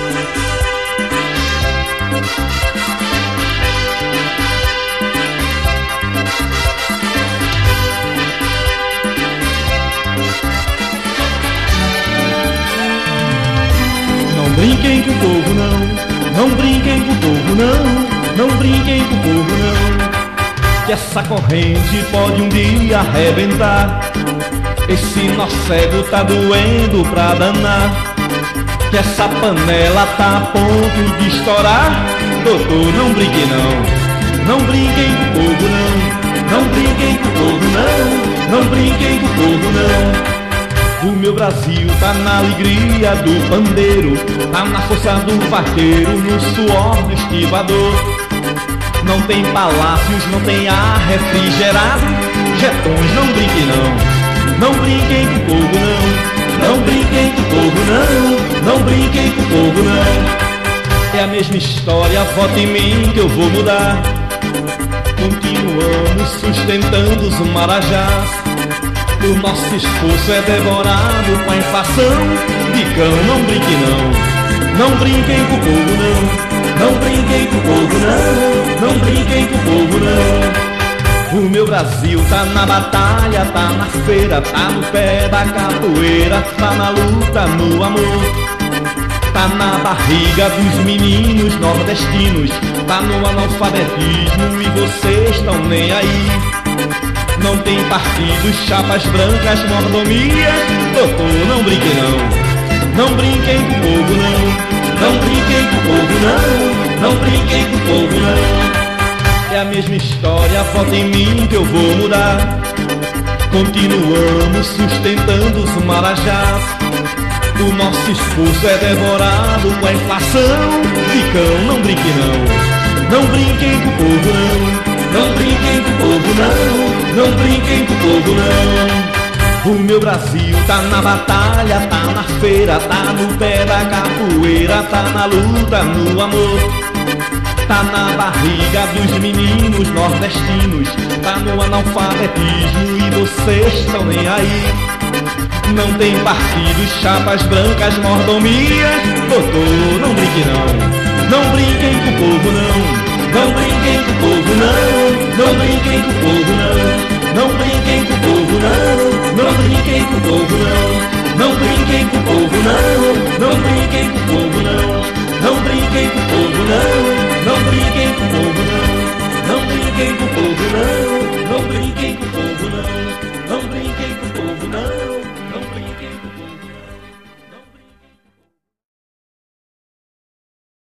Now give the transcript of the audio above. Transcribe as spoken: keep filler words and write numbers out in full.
Não brinquem com o povo não, não brinquem com o povo não, não brinquem com o povo não, que essa corrente pode um dia arrebentar. Esse nó cego tá doendo pra danar, que essa panela tá a ponto de estourar. Doutor, não brinque não, não brinquem com o povo não, não brinquem com o povo não, não brinquem com o povo não. O meu Brasil tá na alegria do pandeiro, tá na força do vaqueiro, no suor do estivador. Não tem palácios, não tem ar refrigerado, jetões, não brinque não, não brinquem com o povo não, não brinquem com o povo não, não brinquem com o povo não. É a mesma história, vote em mim que eu vou mudar. Continuamos sustentando os marajás, o nosso esforço é devorado com a inflação. Dicão, não brinque não, não brinquem com o povo não, não brinquem com o povo não, não brinquem com o povo não. O meu Brasil tá na batalha, tá na feira, tá no pé da capoeira, tá na luta, no amor, tá na barriga dos meninos nordestinos, tá no analfabetismo e vocês estão nem aí. Não tem partidos, chapas brancas, mordomia. Doutor, não brinque não, não brinquem com o povo não, não brinquem com o povo não, não brinquem com o povo não. É a mesma história, vote em mim que eu vou mudar. Continuamos sustentando os marajás, o nosso esforço é devorado com a inflação. Dicão, não brinque não, não brinquem com o povo não, não brinquem com o povo não, não brinquem com o povo não. O meu Brasil tá na batalha, tá na feira, tá no pé da capoeira, tá na luta, no amor, tá na barriga dos meninos nordestinos, tá no analfabetismo e vocês estão nem aí. Não tem partidos, chapas brancas, mordomias. Doutor, não brinque não, não brinquem com o povo não, não brinquem com o povo não, não brinquem com o povo não, não brinquem com o povo não, não brinquem com o povo não, não brinquem com o povo não, não brinquem.